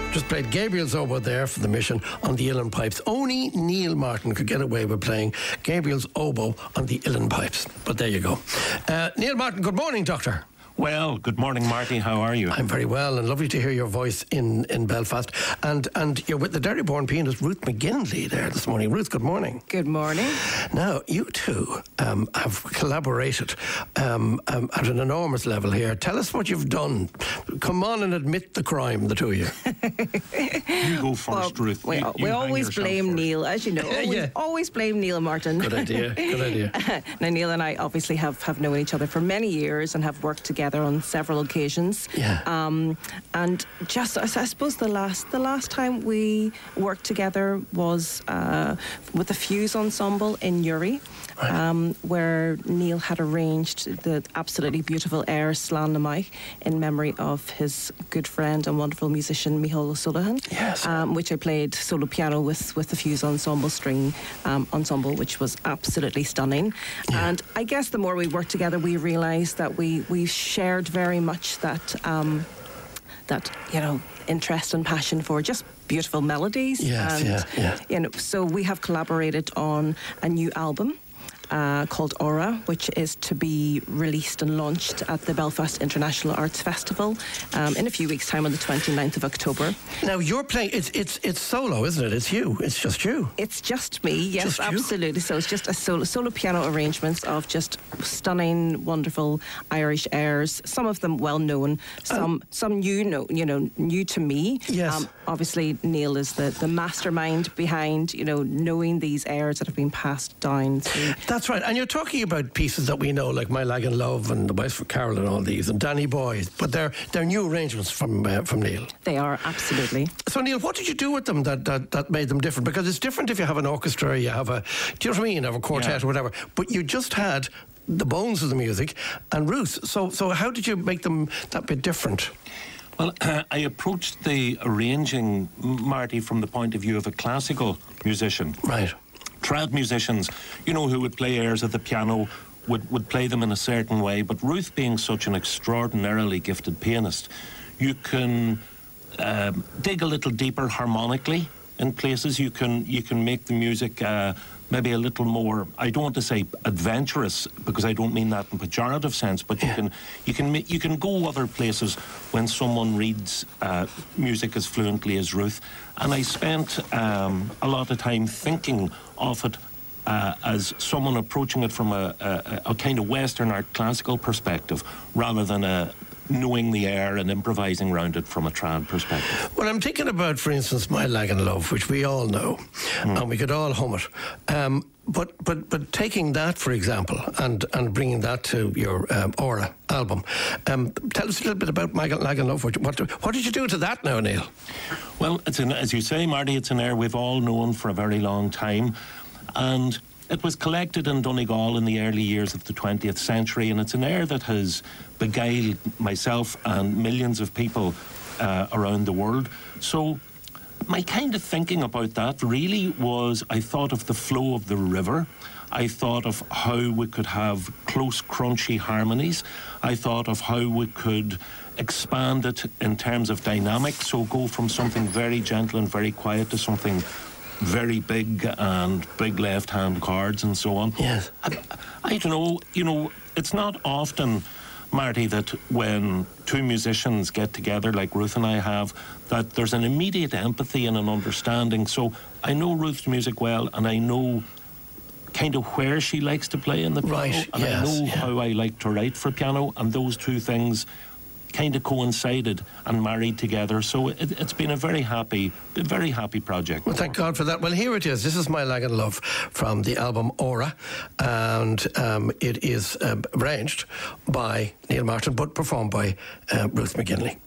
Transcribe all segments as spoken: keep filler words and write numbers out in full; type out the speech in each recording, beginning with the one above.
Just played Gabriel's oboe there for the Mission on the uilleann pipes. Only Neil Martin could get away with playing Gabriel's oboe on the uilleann pipes. But there you go. Uh, Neil Martin, good morning, Doctor. Well, good morning, Marty. How are you? I'm very well, and lovely to hear your voice in, in Belfast. And and you're with the Derryborn pianist Ruth McGinley there this morning. Ruth, good morning. Good morning. Now, you two um, have collaborated um, um, at an enormous level here. Tell us what you've done. Come on and admit the crime, the two of you. You go first, well, Ruth. We, you, we you always blame first. Neil, as you know. Always, yeah. always blame Neil Martin. Good idea, good idea. Now, Neil and I obviously have, have known each other for many years and have worked together on several occasions. Yeah. Um, and just, I suppose, the last the last time we worked together was uh, with the Fuse Ensemble in Uri, right. um, where Neil had arranged the absolutely beautiful air Slán na Mike in memory of his good friend and wonderful musician Micheál O'Sullivan. Yes. Um, which I played solo piano with with the Fuse Ensemble string um, ensemble, which was absolutely stunning. Yeah. And I guess the more we worked together, we realised that we we shared very much that um, that you know interest and passion for just beautiful melodies. Yes, and yeah, yeah. you know, so we have collaborated on a new album. Uh, called Aura, which is to be released and launched at the Belfast International Arts Festival um, in a few weeks' time on the twenty-ninth of October. Now, you're playing, it's it's it's solo, isn't it? It's you. It's just you. It's just me, yes, Just you? absolutely. So it's just a solo, solo piano arrangements of just stunning, wonderful Irish airs. Some of them well known, some um, some new, know, you know, new to me. Yes. Um, obviously, Neil is the, the mastermind behind, you know, knowing these airs that have been passed down through. That's right. And you're talking about pieces that we know, like My Lagan Love and The Wife for Carol and all these, and Danny Boy. But they're they're new arrangements from uh, from Neil. They are, absolutely. So, Neil, what did you do with them that, that, that made them different? Because it's different if you have an orchestra, you have a, do you know what I mean, have a quartet yeah. or whatever. But you just had the bones of the music and Ruth. So, so how did you make them that bit different? Well, uh, I approached the arranging, Marty, from the point of view of a classical musician. Right. Trad musicians, you know, who would play airs at the piano, would, would play them in a certain way. But Ruth, being such an extraordinarily gifted pianist, you can um, dig a little deeper harmonically in places. You can you can make the music uh, maybe a little more, I don't want to say adventurous, because I don't mean that in pejorative sense, but you can you can you can go other places when someone reads uh, music as fluently as Ruth. And I spent um, a lot of time thinking of it uh, as someone approaching it from a, a, a kind of Western art classical perspective, rather than a knowing the air and improvising around it from a trad perspective. Well, I'm thinking about, for instance, My Lagan Love, which we all know, mm. and we could all hum it. Um, but but but taking that, for example, and, and bringing that to your um, Aura album, um, tell us a little bit about My Lagan Love. What, what what did you do to that now, Neil? Well, it's an, as you say, Marty, it's an air we've all known for a very long time, and it was collected in Donegal in the early years of the twentieth century, and it's an air that has beguiled myself and millions of people uh, around the world. So my kind of thinking about that really was, I thought of the flow of the river. I thought of how we could have close, crunchy harmonies. I thought of how we could expand it in terms of dynamics, so go from something very gentle and very quiet to something very big and big left-hand chords and so on. Yes. I, I don't know, you know, it's not often, Marty, that when two musicians get together like Ruth and I have, that there's an immediate empathy and an understanding. So I know Ruth's music well, and I know kind of where she likes to play in the piano, right. and yes. I know yeah. how I like to write for piano, and those two things kind of coincided and married together. So it, it's been a very happy, a very happy project. Well, thank God for that. Well, here it is. This is My Lagan Love from the album Aura, and um, it is uh, arranged by Neil Martin, but performed by uh, Ruth McGinley.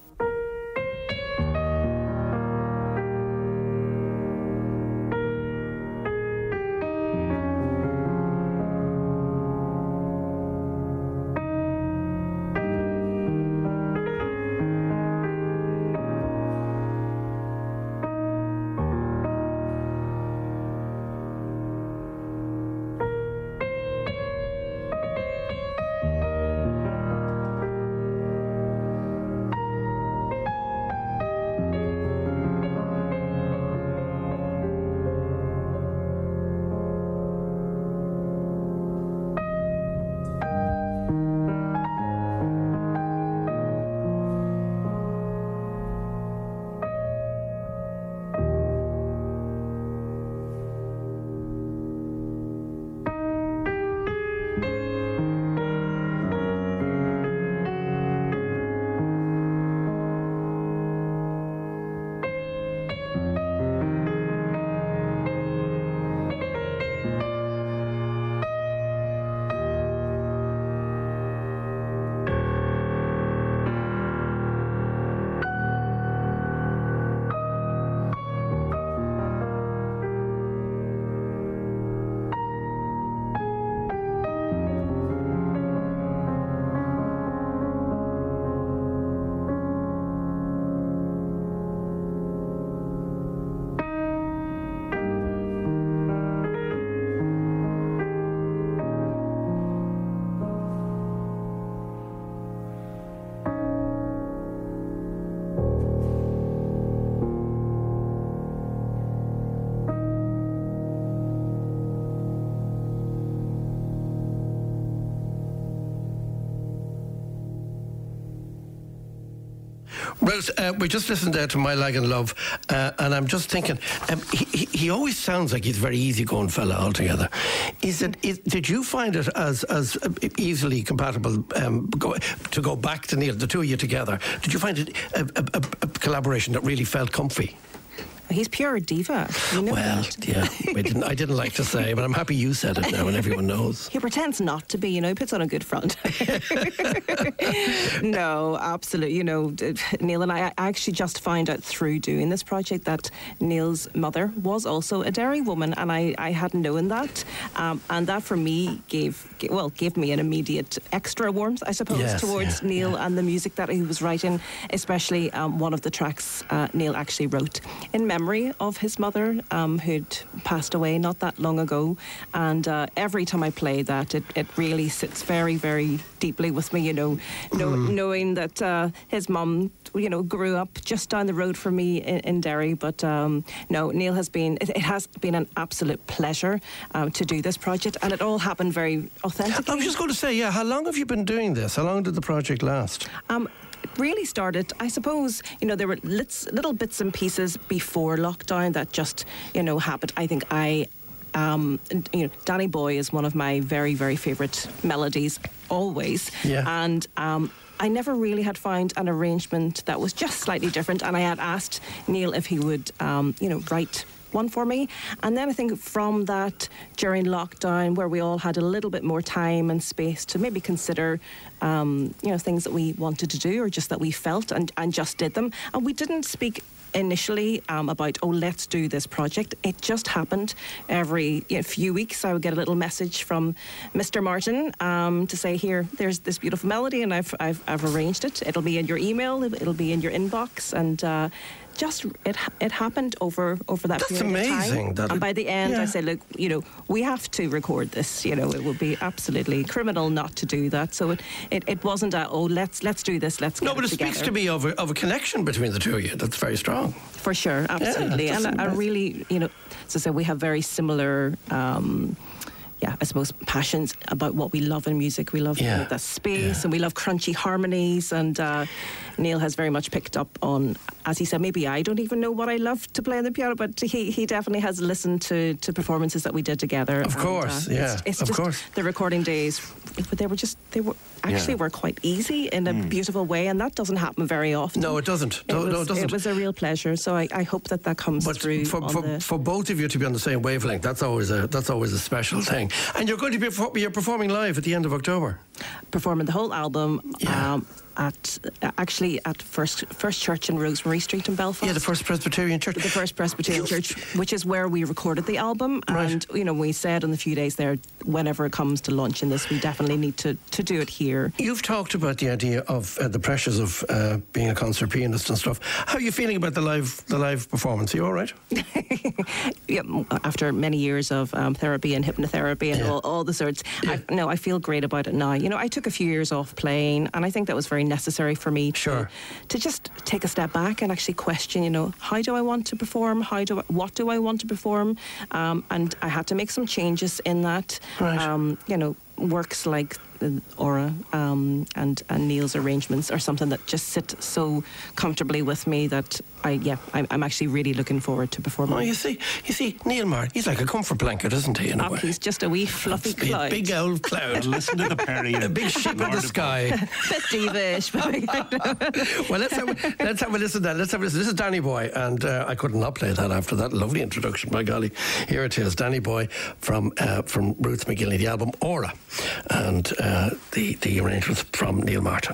Ruth, uh, we just listened there to My Lagan Love, uh, and I'm just thinking, um, he, he he always sounds like he's a very easygoing fella altogether. Is it? Is, did you find it as as easily compatible um, go, to go back to Neil, the two of you together? Did you find it a, a, a, a collaboration that really felt comfy? He's pure diva. You know well, that. yeah, I didn't, I didn't like to say, but I'm happy you said it now and everyone knows. He pretends not to be, you know, he puts on a good front. No, absolutely. You know, Neil and I, I actually just found out through doing this project that Neil's mother was also a Derry woman, and I, I hadn't known that. Um, and that for me gave, well, gave me an immediate extra warmth, I suppose, yes, towards yeah, Neil yeah. and the music that he was writing, especially um, one of the tracks uh, Neil actually wrote in memory of his mother, um, who'd passed away not that long ago. And uh, every time I play that, it, it really sits very, very deeply with me, you know, know Mm. knowing that uh, his mum, you know, grew up just down the road from me in, in Derry. But um, no, Neil has been, it, it has been an absolute pleasure um, to do this project, and it all happened very authentically. I was just going to say, yeah, how long have you been doing this? How long did the project last? Um, It really started, I suppose, you know, there were little, little bits and pieces before lockdown that just, you know, happened. I think I, um, you know, Danny Boy is one of my very, very favourite melodies, always. Yeah. And um, I never really had found an arrangement that was just slightly different. And I had asked Neil if he would, um, you know, write one for me. And then I think from that, during lockdown, where we all had a little bit more time and space to maybe consider, um, you know, things that we wanted to do or just that we felt, and, and just did them. And we didn't speak initially um, about, oh, let's do this project. It just happened. Every you know, few weeks I would get a little message from Mister Martin um, to say, here, there's this beautiful melody, and I've, I've, I've arranged it. It'll be in your email, it'll be in your inbox, and uh, just it it happened over over that That's period amazing, of time. that And it- by the end, yeah. I said, look, you know, we have to record this. You know, it would be absolutely criminal not to do that. So it, it, it wasn't a, oh, let's let's do this, let's get No, but it together. speaks to me of a, of a connection between the two of you. That's very strong. For sure, absolutely. that's and I, I amazing. really, you know, as I said, we have very similar, um, yeah, I suppose, passions about what we love in music. We love Yeah, you know, the space, yeah. and we love crunchy harmonies. And uh, Neil has very much picked up on, as he said, maybe I don't even know what I love to play on the piano, but he, he definitely has listened to, to performances that we did together. Of And, course, uh, yeah, It's, it's of just course. the recording days, they were just, they were actually Yeah. were quite easy in a beautiful way, and that doesn't happen very often. No, it doesn't. It No, was, no, it doesn't. It was a real pleasure. So I, I hope that that comes But through for, on for, the... for both of you to be on the same wavelength, that's always a that's always a special thing. And you're going to be perfor- you're performing live at the end of October. performing the whole album Yeah. um, at uh, actually at First First Church in Rosemary Street in Belfast. Yeah, the First Presbyterian Church. The First Presbyterian Church, which is where we recorded the album. Right. And, you know, we said in the few days there, whenever it comes to launching this, we definitely need to, to do it here. You've talked about the idea of uh, the pressures of uh, being a concert pianist and stuff. How are you feeling about the live the live performance? Are you all right? Yeah, after many years of um, therapy and hypnotherapy and Yeah. all, all the sorts, Yeah. I, no, I feel great about it now. You know, I took a few years off playing, and I think that was very necessary for me Sure. to, to just take a step back and actually question, you know, how do I want to perform? How do I, what do I want to perform? Um, and I had to make some changes in that. Right. Um, you know, works like the Aura um, and, and Neil's arrangements are something that just sit so comfortably with me that I, yeah, I'm, I'm actually really looking forward to performing. Oh, you see, you see, Neil Martin, he's like a comfort blanket, isn't he? In a Up, way, he's just a wee fluffy Be a cloud. big old cloud, Listen to the Perry. a big ship in the sky. Bit divish, but Well, let's have a, let's have a listen to that. Let's have a listen. This is Danny Boy, and uh, I could not play that after that lovely introduction. By golly, here it is, Danny Boy from uh, from Ruth McGillney, the album Aura, and uh, the the arrangements from Neil Martin.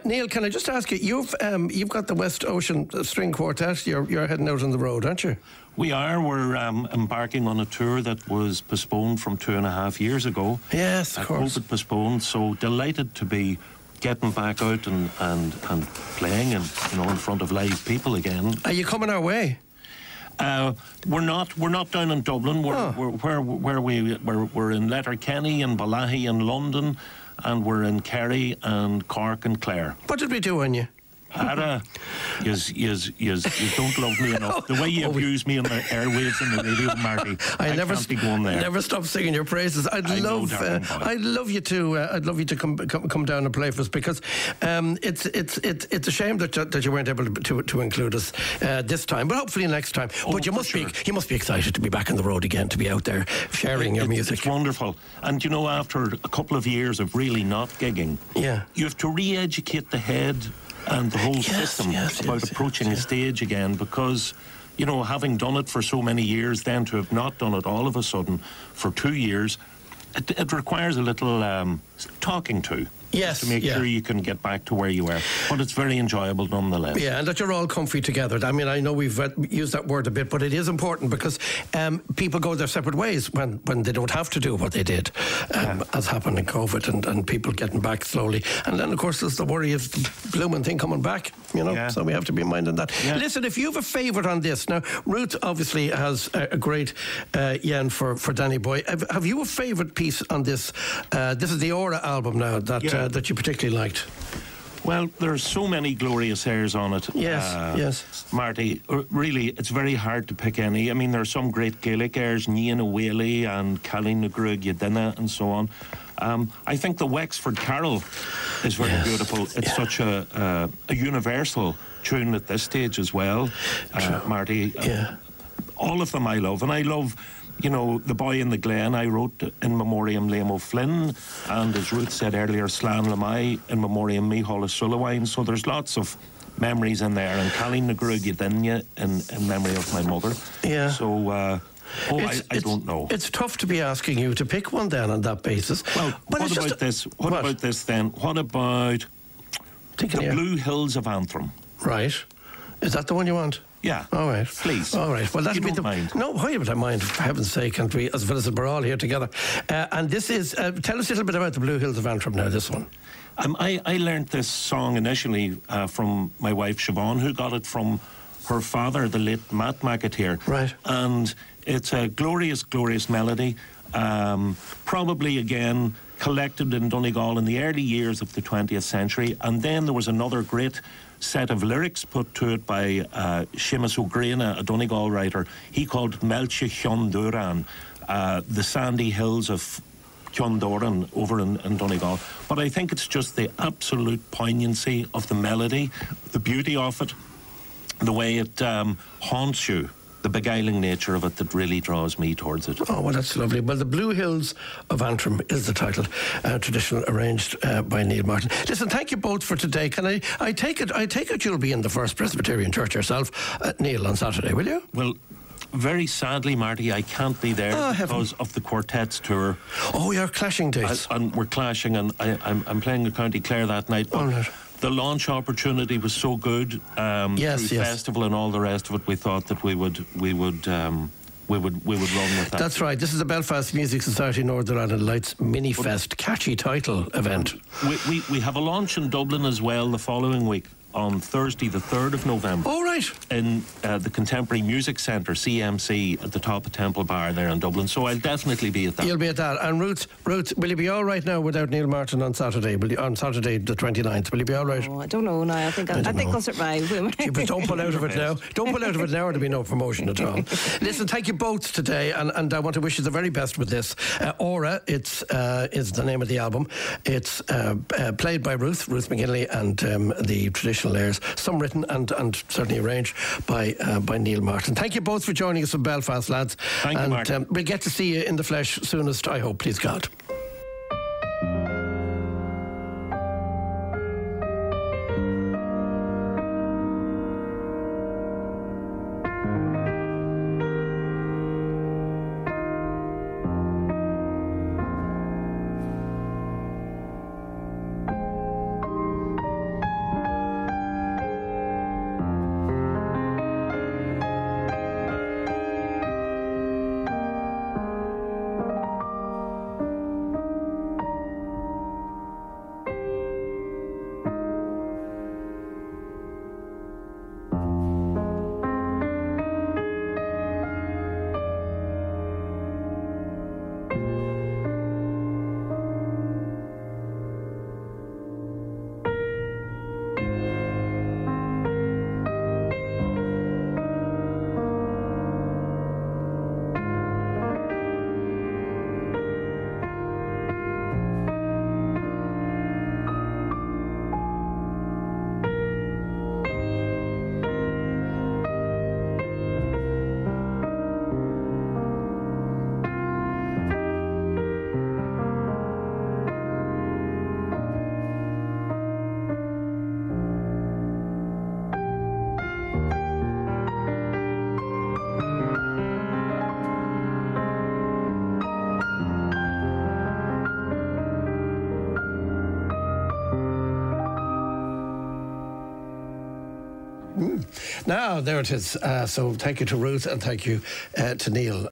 Neil, can I just ask you? You've um, you've got the West Ocean String Quartet. You're you're heading out on the road, aren't you? We are. We're um, embarking on a tour that was postponed from two and a half years ago. Yes, of uh, course. COVID postponed. So delighted to be getting back out and, and, and playing and you know in front of live people again. Are you coming our way? Uh, we're not. We're not down in Dublin. We're, Oh. we're where where we we're, we're in Letterkenny and Balahi and London, and we're in Kerry and Cork and Clare. What did we do on you? Ara, yous, yous, yous, you don't love me enough. The way you Oh, we- abuse me on the airwaves and the radio, Marty, I, I never can't be going there. never stop singing your praises. I'd I know, love, uh, darling boy. I'd love you to, uh, I'd love you to come, come come down and play for us because um, it's it's it's it's a shame that that you weren't able to to, to include us uh, this time, but hopefully next time. Oh, but you for must sure. be you must be excited to be back on the road again, to be out there sharing your It- music. It's wonderful. And you know, after a couple of years of really not gigging, Yeah. you have to re-educate the head and the whole Yes, system yes, about yes, approaching yes, a stage again because, you know, having done it for so many years, then to have not done it all of a sudden for two years, it, it requires a little um, talking to. Yes, To make yeah. sure you can get back to where you were. But it's very enjoyable nonetheless. Yeah, and that you're all comfy together. I mean, I know we've uh, used that word a bit, but it is important because um, people go their separate ways when, when they don't have to do what they did, um, Yeah. as happened in COVID, and, and people getting back slowly. And then, of course, there's the worry of the blooming thing coming back, you know, Yeah. so we have to be minding that. Yeah. Listen, if you have a favourite on this, now, Ruth obviously has a, a great uh, yen for, for Danny Boy. Have, have you a favourite piece on this? Uh, this is the Aura album now that, Yeah. uh, that you particularly liked. Well, there's so many glorious airs on it. Yes, uh, yes. Marty, uh, really, it's very hard to pick any. I mean, there are some great Gaelic airs, Nian O'Whaley and Callie Nagrug Yadina and so on. Um, I think the Wexford Carol is very Yes, beautiful. It's yeah. such a, uh, a universal tune at this stage as well, uh, Marty. Uh, Yeah. all of them I love, and I love, you know, The Boy in the Glen. I wrote in memoriam Liam O'Flynn, and as Ruth said earlier, Slan Lamai in memoriam Mihal Sulliwine. So there's lots of memories in there, and Callie Nagrug Yadinya in, in memory of my mother. Yeah. So, uh, oh, I, It's- I it's- don't know. It's tough to be asking you to pick one then on that basis. Well, but what it's about just a- this? What, what? about this then? What about Thinking the here. Blue Hills of Antrim? Right. Is that the one you want? Yeah. All right. Please. All right. Well, that'll You be don't the. mind? No, why would I mind? For heaven's sake, and we, as well as we're all here together. Uh, and this is. Uh, tell us a little bit about the Blue Hills of Antrim now. This one. Um, I, I learnt this song initially uh, from my wife Siobhan, who got it from her father, the late Matt McAteer. Right. And it's a glorious, glorious melody. Um, probably, again, collected in Donegal in the early years of the twentieth century. And then there was another great set of lyrics put to it by uh, Seamus O'Grana, a Donegal writer. He called it Melche Chionduran, uh, the sandy hills of Chiondoran over in, in Donegal. But I think it's just the absolute poignancy of the melody, the beauty of it, the way it um, haunts you, the beguiling nature of it that really draws me towards it. Oh, well, that's lovely. Well, the Blue Hills of Antrim is the title, uh, traditional arranged uh, by Neil Martin. Listen, thank you both for today. Can I? I take it. I take it you'll be in the First Presbyterian Church yourself, uh, Neil, on Saturday, will you? Well, very sadly, Marty, I can't be there Oh, heaven. because of the quartet's tour. Oh, you're clashing dates. And, and we're clashing, and I, I'm, I'm playing at County Clare that night. But All right. the launch opportunity was so good. Um, Yes, through yes. festival and all the rest of it, we thought that we would we would um, we would we would run with that. That's right. This is the Belfast Music Society Northern Ireland Lights Mini Fest catchy title event. We, we we have a launch in Dublin as well the following week on Thursday, the third of November. All right. In uh, the Contemporary Music Centre, C M C, at the top of Temple Bar there in Dublin. So I'll definitely be at that. You'll be at that. And Ruth, Ruth, will you be all right now without Neil Martin on Saturday? Will you, on Saturday the twenty-ninth? Will you be all right? Oh, I don't know now. I think I'll, I, don't think know. I'll survive. Gee, but don't pull out of it now. Don't pull out of it now, or there'll be no promotion at all. Listen, thank you both today, and, and I want to wish you the very best with this. Uh, Aura, it's uh, is the name of the album. It's uh, uh, played by Ruth, Ruth McGinley, and um, the traditional airs. Some written and, and certainly arranged by uh, by Neil Martin. Thank you both for joining us from Belfast, lads. Thank you, and Martin. um, we'll get to see you in the flesh soonest, I hope, please God. Mm. Now, there it is. Uh, so thank you to Ruth and thank you uh, to Neil.